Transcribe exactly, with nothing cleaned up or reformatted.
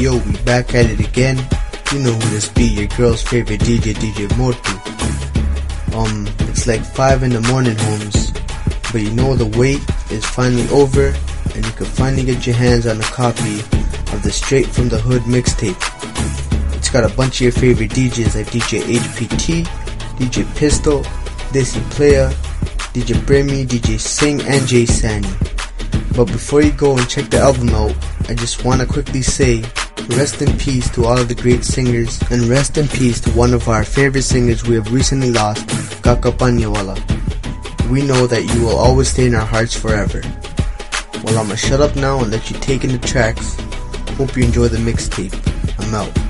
Yo, we back at it again. You know who this be, your girl's favorite D J, D J Motu. Um, it's like five in the morning, homes. But you know the wait is finally over, and you can finally get your hands on a copy of the Straight From The Hood mixtape. It's got a bunch of your favorite D Js like D J H P T, D J Pistol, Desi Playa, D J Bremy, D J Singh, and Jay Sani. But before you go and check the album out, I just want to quickly say, rest in peace to all of the great singers, and rest in peace to one of our favorite singers we have recently lost, Kaka Panyawala. We know that you will always stay in our hearts forever. Well, I'ma shut up now and let you take in the tracks. Hope you enjoy the mixtape. I'm out.